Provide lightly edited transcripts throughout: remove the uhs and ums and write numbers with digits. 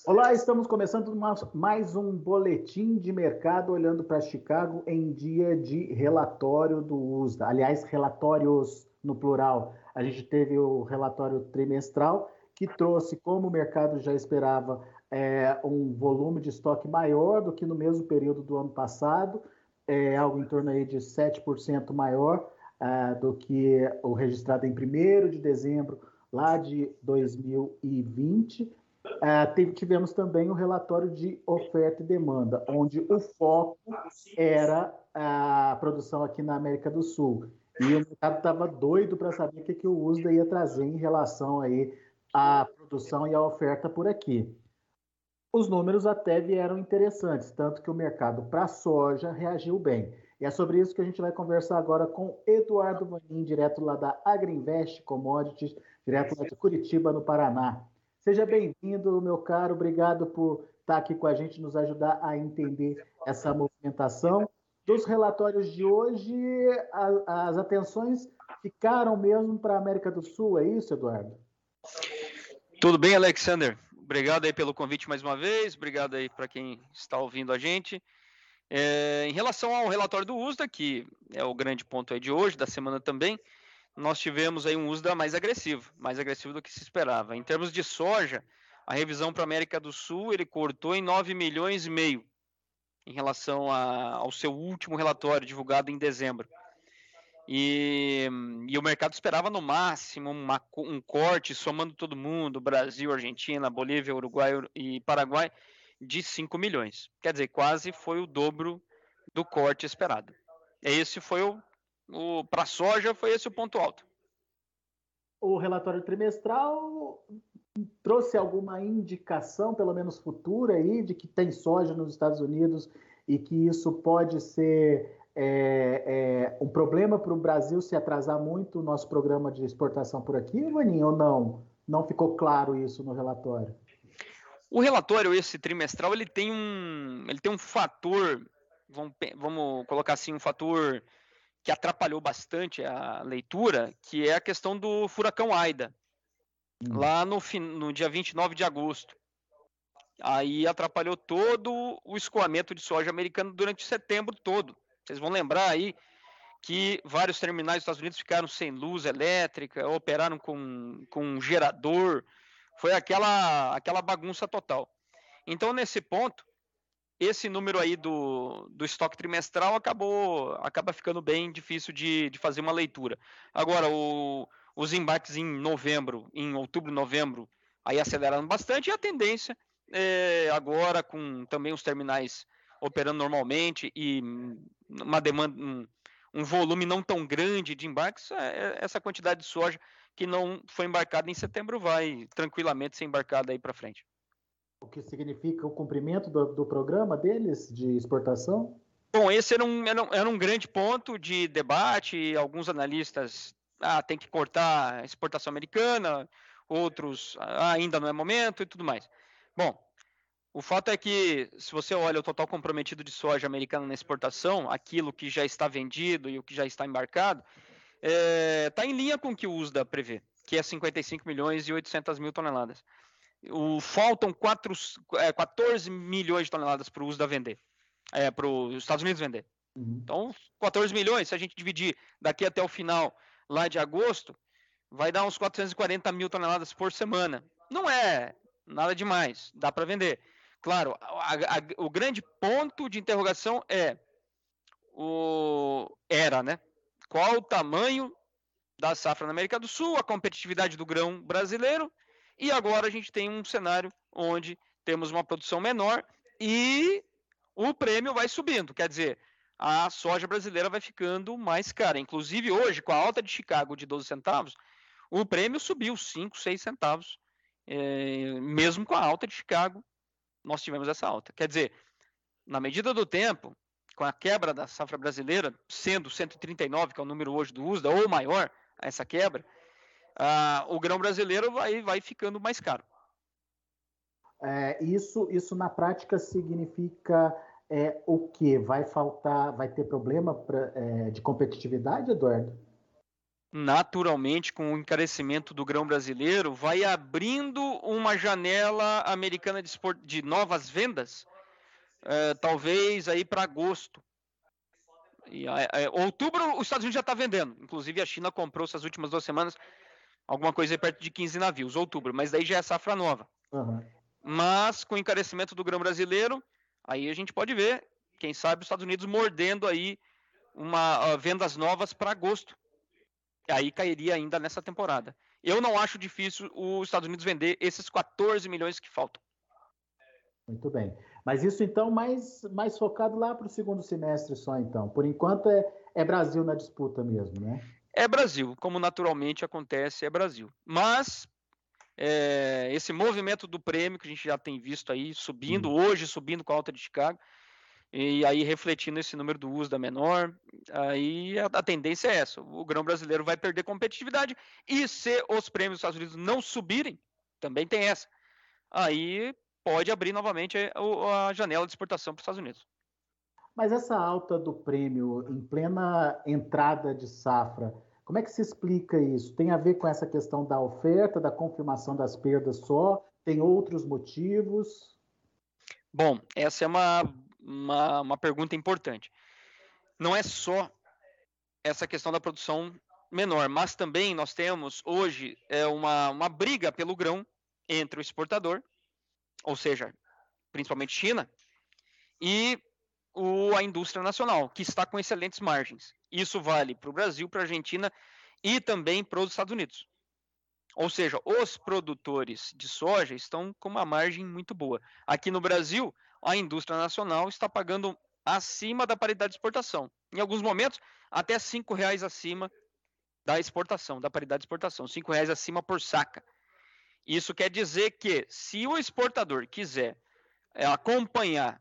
Olá, estamos começando mais um boletim de mercado olhando para Chicago em dia de relatório do USDA. Aliás, relatórios no plural. A gente teve o relatório trimestral que trouxe, como o mercado já esperava, um volume de estoque maior do que no mesmo período do ano passado, algo em torno aí de 7% maior do que o registrado em 1º de dezembro lá de 2020. Tivemos também o relatório de oferta e demanda, onde o foco era a produção aqui na América do Sul. E o mercado estava doido para saber o que o USDA ia trazer em relação aí à produção e à oferta por aqui. Os números até vieram interessantes, tanto que o mercado para soja reagiu bem. E é sobre isso que a gente vai conversar agora com Eduardo Vanin, direto lá da Agriinvest Commodities, direto lá de Curitiba, no Paraná. Seja bem-vindo, meu caro. Obrigado por estar aqui com a gente, nos ajudar a entender essa movimentação. Dos relatórios de hoje, as atenções ficaram mesmo para a América do Sul, é isso, Eduardo? Tudo bem, Alexander? Obrigado aí pelo convite mais uma vez, obrigado aí para quem está ouvindo a gente. Em relação ao relatório do USDA, que é o grande ponto aí de hoje, da semana também, nós tivemos aí um USDA mais agressivo do que se esperava. Em termos de soja, a revisão para a América do Sul, ele cortou em 9,5 milhões em relação ao seu último relatório divulgado em dezembro. E o mercado esperava no máximo um corte, somando todo mundo, Brasil, Argentina, Bolívia, Uruguai e Paraguai, de 5 milhões. Quer dizer, quase foi o dobro do corte esperado. Esse foi para a soja, foi esse o ponto alto. O relatório trimestral trouxe alguma indicação, pelo menos futura, aí, de que tem soja nos Estados Unidos e que isso pode ser um problema para o Brasil se atrasar muito o nosso programa de exportação por aqui, Vaninho, ou não? Não ficou claro isso no relatório? O relatório, esse trimestral, ele tem um fator, vamos colocar assim, um fator que atrapalhou bastante a leitura, que é a questão do furacão Aida, lá no dia 29 de agosto. Aí atrapalhou todo o escoamento de soja americano durante setembro todo. Vocês vão lembrar aí que vários terminais dos Estados Unidos ficaram sem luz elétrica, operaram com um gerador, foi aquela bagunça total. Então, nesse ponto, esse número aí do estoque trimestral acaba ficando bem difícil de fazer uma leitura. Agora, os embarques em outubro, novembro, aí aceleraram bastante, e a tendência agora, com também os terminais operando normalmente e uma demanda, um volume não tão grande de embarques, essa quantidade de soja que não foi embarcada em setembro vai tranquilamente ser embarcada aí para frente. O que significa o cumprimento do programa deles de exportação? Bom, esse era um grande ponto de debate. Alguns analistas tem que cortar a exportação americana, outros ainda não é momento e tudo mais. Bom, o fato é que, se você olha o total comprometido de soja americana na exportação, aquilo que já está vendido e o que já está embarcado, está em linha com o que o USDA prevê, que é 55 milhões e 800 mil toneladas. Faltam 14 milhões de toneladas para o USDA vender, para os Estados Unidos vender. Então, 14 milhões, se a gente dividir daqui até o final lá de agosto, vai dar uns 440 mil toneladas por semana. Não é nada demais, dá para vender. Claro, o grande ponto de interrogação né? Qual o tamanho da safra na América do Sul, a competitividade do grão brasileiro, e agora a gente tem um cenário onde temos uma produção menor e o prêmio vai subindo, quer dizer, a soja brasileira vai ficando mais cara. Inclusive hoje, com a alta de Chicago de 12 centavos, o prêmio subiu 5, 6 centavos, mesmo com a alta de Chicago, nós tivemos essa alta. Quer dizer, na medida do tempo, com a quebra da safra brasileira, sendo 139, que é o número hoje do USDA, ou maior, essa quebra, o grão brasileiro vai ficando mais caro. Isso na prática significa o quê? Vai ter problema de competitividade, Eduardo? Naturalmente, com o encarecimento do grão brasileiro, vai abrindo uma janela americana de novas vendas, talvez aí para agosto. Outubro, os Estados Unidos já está vendendo. Inclusive, a China comprou essas últimas 2 semanas alguma coisa aí perto de 15 navios, outubro. Mas daí já é safra nova. Uhum. Mas, com o encarecimento do grão brasileiro, aí a gente pode ver, quem sabe, os Estados Unidos mordendo aí vendas novas para agosto. Aí cairia ainda nessa temporada. Eu não acho difícil os Estados Unidos vender esses 14 milhões que faltam. Muito bem. Mas isso, então, mais focado lá para o segundo semestre só, então. Por enquanto, é Brasil na disputa mesmo, né? É Brasil. Como naturalmente acontece, é Brasil. Mas esse movimento do prêmio, que a gente já tem visto aí, subindo com a alta de Chicago, e aí refletindo esse número do USDA menor, aí a tendência é essa. O grão brasileiro vai perder competitividade, e se os prêmios dos Estados Unidos não subirem, também tem essa. Aí pode abrir novamente a janela de exportação para os Estados Unidos. Mas essa alta do prêmio em plena entrada de safra, como é que se explica isso? Tem a ver com essa questão da oferta, da confirmação das perdas só? Tem outros motivos? Bom, essa é uma pergunta importante. Não é só essa questão da produção menor, mas também nós temos hoje uma briga pelo grão entre o exportador, ou seja, principalmente China, e a indústria nacional, que está com excelentes margens. Isso vale para o Brasil, para a Argentina e também para os Estados Unidos. Ou seja, os produtores de soja estão com uma margem muito boa. Aqui no Brasil, a indústria nacional está pagando acima da paridade de exportação. Em alguns momentos, até R$ 5,00 acima da exportação, da paridade de exportação, R$ 5,00 acima por saca. Isso quer dizer que, se o exportador quiser acompanhar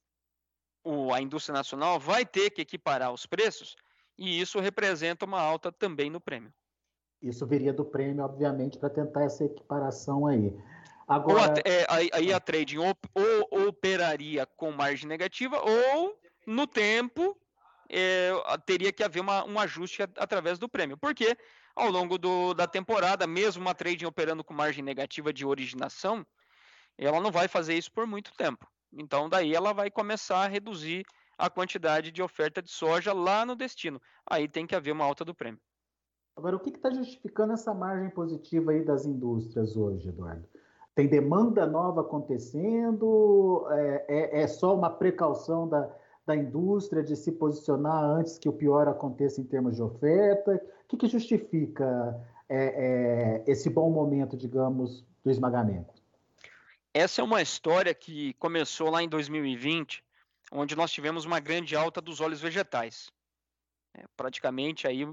a indústria nacional, vai ter que equiparar os preços, e isso representa uma alta também no prêmio. Isso viria do prêmio, obviamente, para tentar essa equiparação aí. Agora, aí a trading ou operaria com margem negativa, ou no tempo teria que haver um ajuste através do prêmio. Porque ao longo da temporada, mesmo uma trading operando com margem negativa de originação, ela não vai fazer isso por muito tempo. Então, daí ela vai começar a reduzir a quantidade de oferta de soja lá no destino. Aí tem que haver uma alta do prêmio. Agora, o que está justificando essa margem positiva aí das indústrias hoje, Eduardo? Tem demanda nova acontecendo? É só uma precaução da indústria de se posicionar antes que o pior aconteça em termos de oferta? O que justifica esse bom momento, digamos, do esmagamento? Essa é uma história que começou lá em 2020, onde nós tivemos uma grande alta dos óleos vegetais. Praticamente aí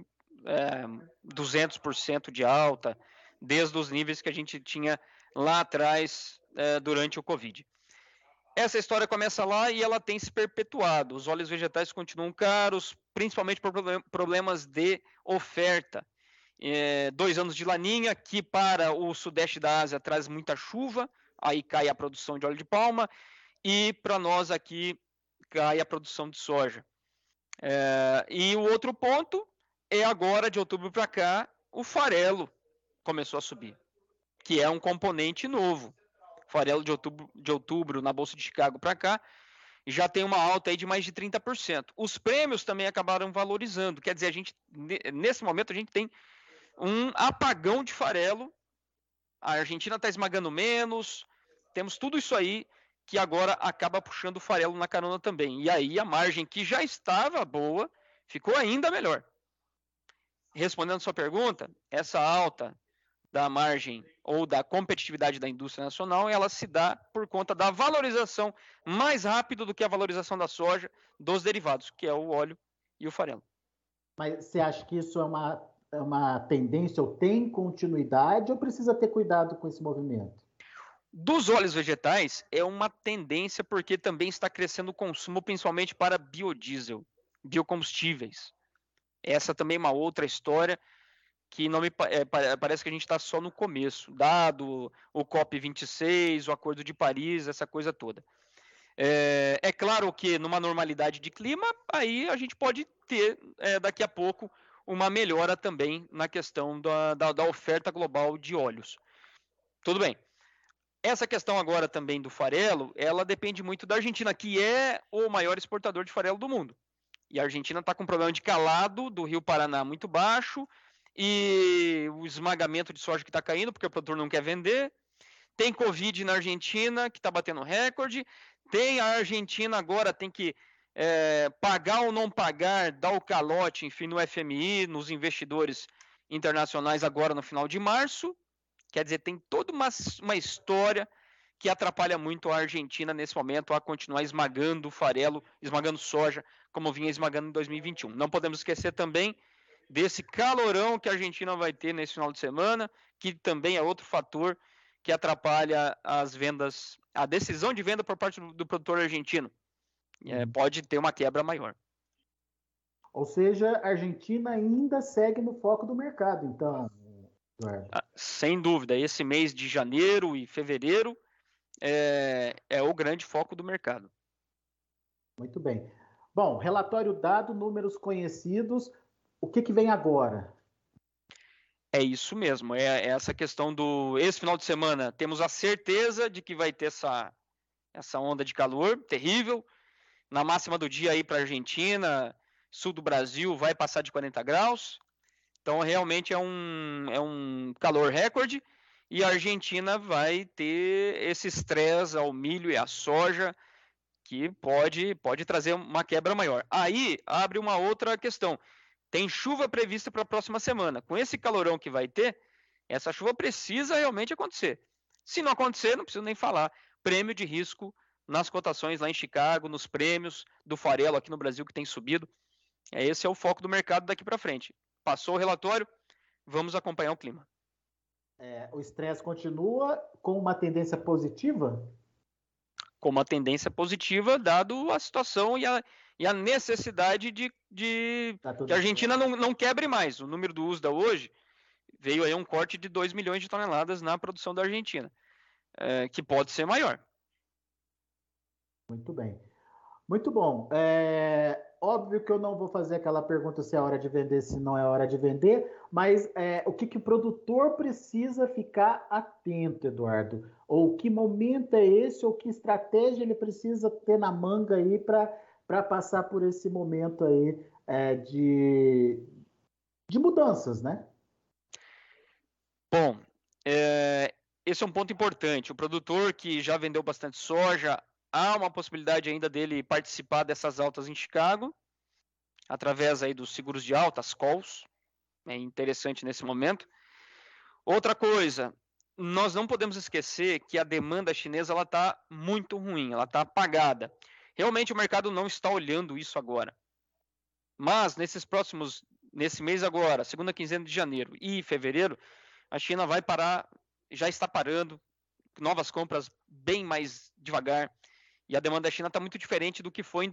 200% de alta, desde os níveis que a gente tinha lá atrás durante o Covid. Essa história começa lá e ela tem se perpetuado. Os óleos vegetais continuam caros, principalmente por problemas de oferta. 2 anos de laninha, que para o sudeste da Ásia traz muita chuva, aí cai a produção de óleo de palma, e para nós aqui cai a produção de soja. E o outro ponto é agora, de outubro para cá, o farelo começou a subir, que é um componente novo. Farelo de outubro na Bolsa de Chicago para cá já tem uma alta aí de mais de 30%. Os prêmios também acabaram valorizando, quer dizer, nesse momento a gente tem um apagão de farelo, a Argentina está esmagando menos, temos tudo isso aí que agora acaba puxando o farelo na carona também. E aí a margem que já estava boa ficou ainda melhor. Respondendo a sua pergunta, essa alta da margem ou da competitividade da indústria nacional, ela se dá por conta da valorização mais rápido do que a valorização da soja dos derivados, que é o óleo e o farelo. Mas você acha que isso é uma tendência ou tem continuidade ou precisa ter cuidado com esse movimento? Dos óleos vegetais é uma tendência porque também está crescendo o consumo, principalmente para biodiesel, biocombustíveis. Essa também é uma outra história que não parece que a gente está só no começo, dado o COP26, o Acordo de Paris, essa coisa toda. É claro que numa normalidade de clima, aí a gente pode ter daqui a pouco uma melhora também na questão da oferta global de óleos. Tudo bem. Essa questão agora também do farelo, ela depende muito da Argentina, que é o maior exportador de farelo do mundo. E a Argentina está com um problema de calado do Rio Paraná muito baixo, e o esmagamento de soja que está caindo, porque o produtor não quer vender. Tem Covid na Argentina, que está batendo recorde. Tem a Argentina agora, tem que pagar ou não pagar, dar o calote, enfim, no FMI, nos investidores internacionais agora no final de março. Quer dizer, tem toda uma história que atrapalha muito a Argentina nesse momento a continuar esmagando o farelo, esmagando soja, como vinha esmagando em 2021. Não podemos esquecer também desse calorão que a Argentina vai ter nesse final de semana, que também é outro fator que atrapalha as vendas, a decisão de venda por parte do produtor argentino. Pode ter uma quebra maior. Ou seja, a Argentina ainda segue no foco do mercado, então, Eduardo. Sem dúvida, esse mês de janeiro e fevereiro é o grande foco do mercado. Muito bem. Bom, relatório dado, números conhecidos, o que vem agora? É isso mesmo, é essa questão esse final de semana, temos a certeza de que vai ter essa onda de calor terrível, na máxima do dia aí para a Argentina, sul do Brasil, vai passar de 40 graus, então realmente é um calor recorde, e a Argentina vai ter esse estresse ao milho e à soja, que pode trazer uma quebra maior. Aí abre uma outra questão. Tem chuva prevista para a próxima semana. Com esse calorão que vai ter, essa chuva precisa realmente acontecer. Se não acontecer, não preciso nem falar. Prêmio de risco nas cotações lá em Chicago, nos prêmios do farelo aqui no Brasil que tem subido. Esse é o foco do mercado daqui para frente. Passou o relatório, vamos acompanhar o clima. O estresse continua com uma tendência positiva? Com uma tendência positiva, dado a situação e a necessidade de que a Argentina não quebre mais. O número do USDA hoje veio aí um corte de 2 milhões de toneladas na produção da Argentina, que pode ser maior. Muito bem. Muito bom. Óbvio que eu não vou fazer aquela pergunta se é hora de vender, se não é hora de vender, mas o que o produtor precisa ficar atento, Eduardo? Ou que momento é esse, ou que estratégia ele precisa ter na manga aí para passar por esse momento aí de mudanças, né? Bom, esse é um ponto importante. O produtor que já vendeu bastante soja, há uma possibilidade ainda dele participar dessas altas em Chicago, através aí dos seguros de alta, as calls. É interessante nesse momento. Outra coisa, nós não podemos esquecer que a demanda chinesa está muito ruim, ela está apagada. Realmente o mercado não está olhando isso agora. Mas nesse mês agora, segunda quinzena de janeiro e fevereiro, a China vai parar, já está parando, novas compras bem mais devagar. E a demanda da China está muito diferente do que foi em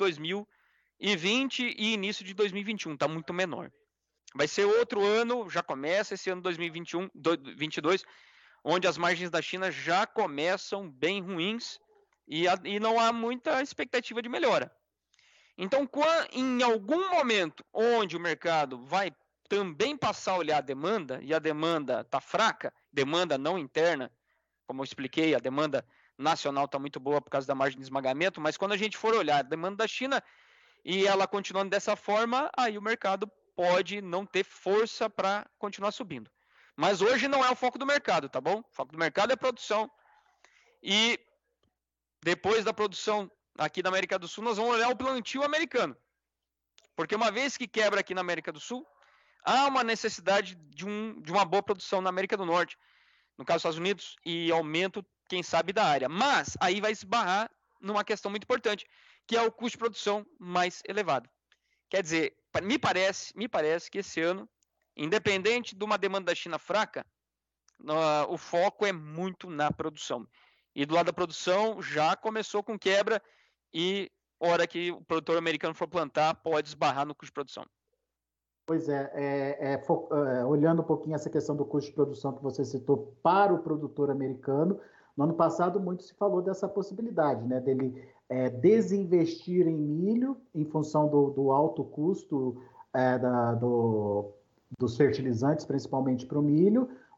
2020 e início de 2021, está muito menor. Vai ser outro ano, já começa esse ano 2021, 2022, onde as margens da China já começam bem ruins e não há muita expectativa de melhora. Então, em algum momento onde o mercado vai também passar a olhar a demanda, e a demanda está fraca, demanda não interna, como eu expliquei, a demanda nacional está muito boa por causa da margem de esmagamento, mas quando a gente for olhar a demanda da China e ela continuando dessa forma, aí o mercado pode não ter força para continuar subindo. Mas hoje não é o foco do mercado, tá bom? O foco do mercado é produção. E depois da produção aqui da América do Sul, nós vamos olhar o plantio americano. Porque uma vez que quebra aqui na América do Sul, há uma necessidade de uma boa produção na América do Norte, no caso dos Estados Unidos, e aumento, quem sabe, da área. Mas aí vai esbarrar numa questão muito importante, que é o custo de produção mais elevado. Quer dizer, me parece que esse ano, independente de uma demanda da China fraca, o foco é muito na produção. E do lado da produção já começou com quebra e hora que o produtor americano for plantar, pode esbarrar no custo de produção. Pois olhando um pouquinho essa questão do custo de produção que você citou para o produtor americano, no ano passado muito se falou dessa possibilidade, né, dele desinvestir em milho em função do alto custo dos fertilizantes, principalmente para o milho,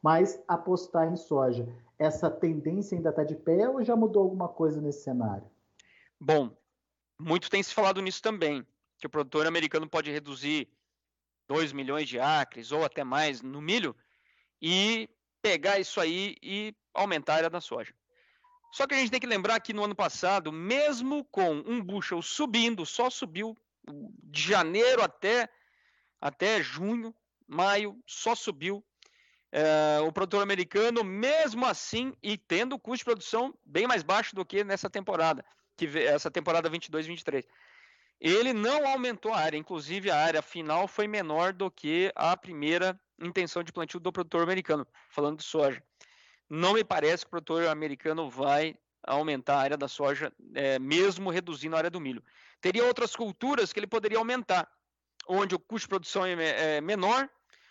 mas apostar em soja. Essa tendência ainda está de pé ou já mudou alguma coisa nesse cenário? Bom, muito tem se falado nisso também, que o produtor americano pode reduzir 2 milhões de acres ou até mais no milho e pegar isso aí e aumentar a área da soja. Só que a gente tem que lembrar que no ano passado, mesmo com um bushel subindo, só subiu de janeiro até junho, maio, só subiu. O produtor americano, mesmo assim, e tendo o custo de produção bem mais baixo do que nessa temporada, essa temporada 22-23. Ele não aumentou a área, inclusive a área final foi menor do que a primeira intenção de plantio do produtor americano, falando de soja. Não me parece que o produtor americano vai aumentar a área da soja, mesmo reduzindo a área do milho. Teria outras culturas que ele poderia aumentar, onde o custo de produção é menor,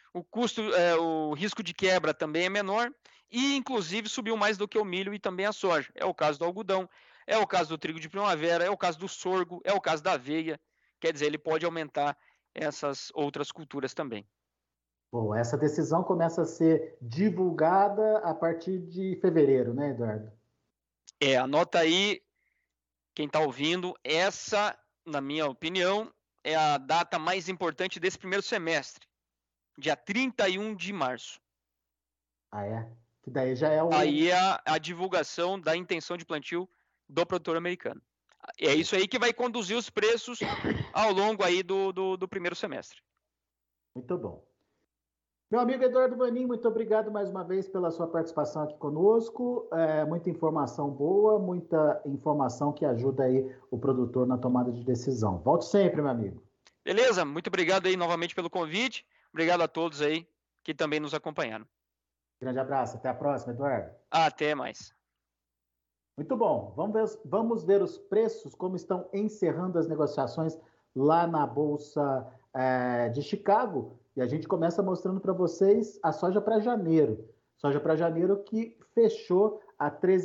o risco de quebra também é menor, e inclusive subiu mais do que o milho e também a soja. É o caso do algodão, é o caso do trigo de primavera, é o caso do sorgo, é o caso da aveia. Quer dizer, ele pode aumentar essas outras culturas também. Bom, essa decisão começa a ser divulgada a partir de fevereiro, né, Eduardo? Anota aí, quem está ouvindo, essa, na minha opinião, é a data mais importante desse primeiro semestre, dia 31 de março. Ah, é? Que daí já é o... Aí é a divulgação da intenção de plantio do produtor americano. É isso aí que vai conduzir os preços ao longo aí do primeiro semestre. Muito bom. Meu amigo Eduardo Vanin, muito obrigado mais uma vez pela sua participação aqui conosco. Muita informação boa, muita informação que ajuda aí o produtor na tomada de decisão. Volte sempre, meu amigo. Beleza, muito obrigado aí novamente pelo convite. Obrigado a todos aí que também nos acompanharam. Grande abraço, até a próxima, Eduardo. Até mais. Muito bom, vamos ver os preços, como estão encerrando as negociações lá na Bolsa de Chicago. E a gente começa mostrando para vocês a soja para janeiro. Soja para janeiro que fechou a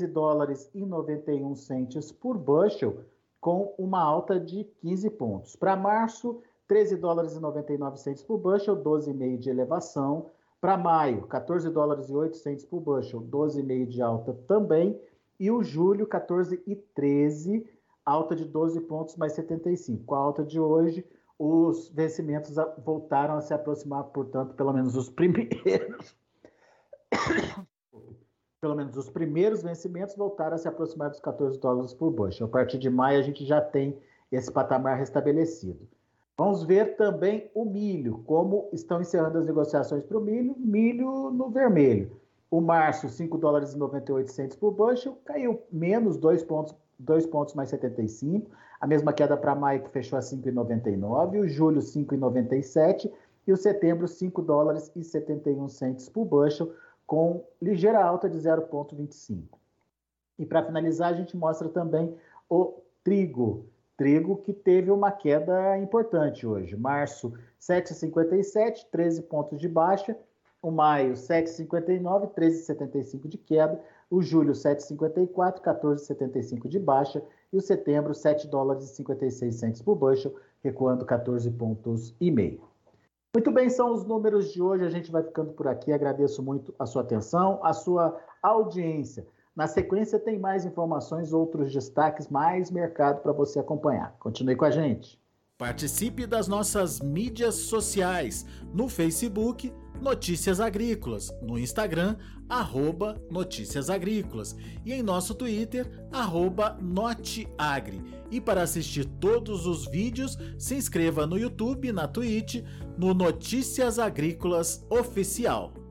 $13,91 por bushel, com uma alta de 15 pontos. Para março, $13,99 por bushel, 12,5 de elevação. Para maio, $14,08 por bushel, 12,5 de alta também. E o julho, 14,13, alta de 12 pontos mais 75. Com a alta de hoje, os vencimentos voltaram a se aproximar, portanto, pelo menos os primeiros vencimentos voltaram a se aproximar dos $14 por bushel. A partir de maio, a gente já tem esse patamar restabelecido. Vamos ver também o milho, como estão encerrando as negociações para o milho. Milho no vermelho. O março, $5,98 por bushel, caiu menos 2 pontos mais 75. A mesma queda para maio, que fechou a $5,99. O julho, $5,97. E o setembro, $5,71 por bushel, com ligeira alta de 0,25. E para finalizar, a gente mostra também o trigo. Trigo que teve uma queda importante hoje. Março, 7,57, 13 pontos de baixa. O maio, 7,59, 13,75 de queda. O julho, 7,54, 14,75 de baixa. E o setembro, $7,56 por bushel, recuando 14 pontos e meio. Muito bem, são os números de hoje. A gente vai ficando por aqui. Agradeço muito a sua atenção, a sua audiência. Na sequência, tem mais informações, outros destaques, mais mercado para você acompanhar. Continue com a gente. Participe das nossas mídias sociais. No Facebook, Notícias Agrícolas. No Instagram, @Notícias Agrícolas. E em nosso Twitter, @Noteagri. E para assistir todos os vídeos, se inscreva no YouTube, na Twitch, no Notícias Agrícolas Oficial.